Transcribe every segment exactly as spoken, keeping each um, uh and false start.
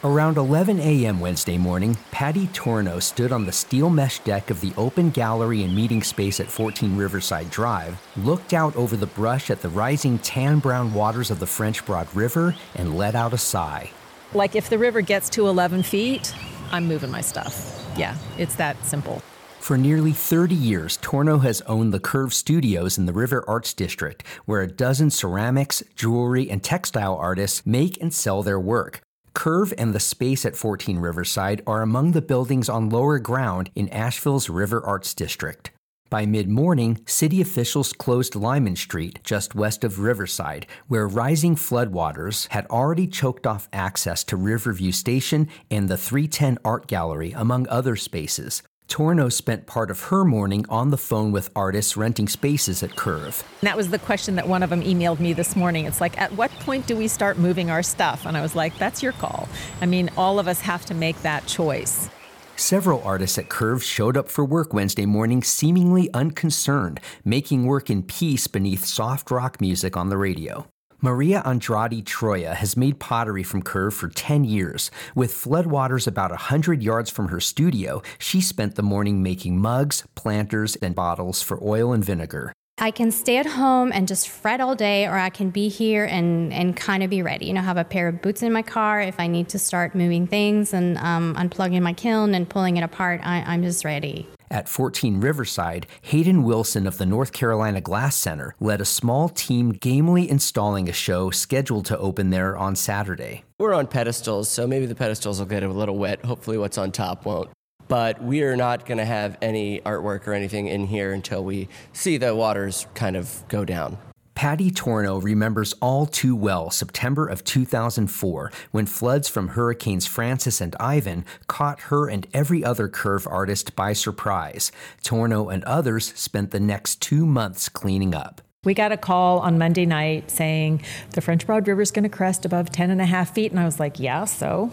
Around eleven a.m. Wednesday morning, Patty Torno stood on the steel mesh deck of the open gallery and meeting space at fourteen Riverside Drive, looked out over the brush at the rising tan-brown waters of the French Broad River, and let out a sigh. Like, if the river gets to eleven feet, I'm moving my stuff. Yeah, it's that simple. For nearly thirty years, Torno has owned the Curve Studios in the River Arts District, where a dozen ceramics, jewelry, and textile artists make and sell their work. Curve and the space at fourteen Riverside are among the buildings on lower ground in Asheville's River Arts District. By mid-morning, city officials closed Lyman Street, just west of Riverside, where rising floodwaters had already choked off access to Riverview Station and the three ten Art Gallery, among other spaces. Torno spent part of her morning on the phone with artists renting spaces at Curve. That was the question that one of them emailed me this morning. It's like, at what point do we start moving our stuff? And I was like, that's your call. I mean, all of us have to make that choice. Several artists at Curve showed up for work Wednesday morning seemingly unconcerned, making work in peace beneath soft rock music on the radio. Maria Andrade Troya has made pottery from Curve for ten years. With floodwaters about one hundred yards from her studio, she spent the morning making mugs, planters, and bottles for oil and vinegar. I can stay at home and just fret all day, or I can be here and, and kind of be ready. You know, have a pair of boots in my car if I need to start moving things and um, unplugging my kiln and pulling it apart. I, I'm just ready. At fourteen Riverside, Hayden Wilson of the North Carolina Glass Center led a small team gamely installing a show scheduled to open there on Saturday. We're on pedestals, so maybe the pedestals will get a little wet. Hopefully what's on top won't. But we are not going to have any artwork or anything in here until we see the waters kind of go down. Patty Torno remembers all too well September of two thousand four, when floods from Hurricanes Francis and Ivan caught her and every other Curve artist by surprise. Torno and others spent the next two months cleaning up. We got a call on Monday night saying the French Broad River is going to crest above ten and a half feet. And I was like, yeah, so?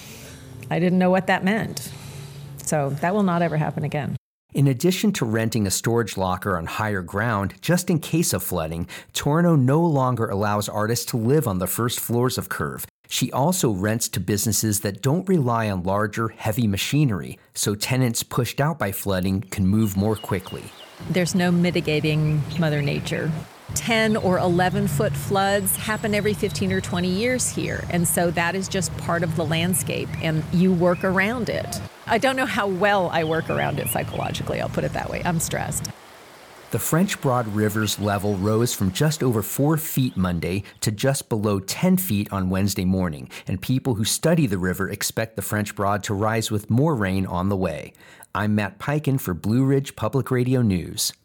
I didn't know what that meant. So that will not ever happen again. In addition to renting a storage locker on higher ground, just in case of flooding, Torno no longer allows artists to live on the first floors of Curve. She also rents to businesses that don't rely on larger, heavy machinery, so tenants pushed out by flooding can move more quickly. There's no mitigating Mother Nature. ten or eleven foot floods happen every fifteen or twenty years here, and so that is just part of the landscape, and you work around it. I don't know how well I work around it psychologically, I'll put it that way. I'm stressed. The French Broad River's level rose from just over four feet Monday to just below ten feet on Wednesday morning, and people who study the river expect the French Broad to rise with more rain on the way. I'm Matt Peiken for Blue Ridge Public Radio News.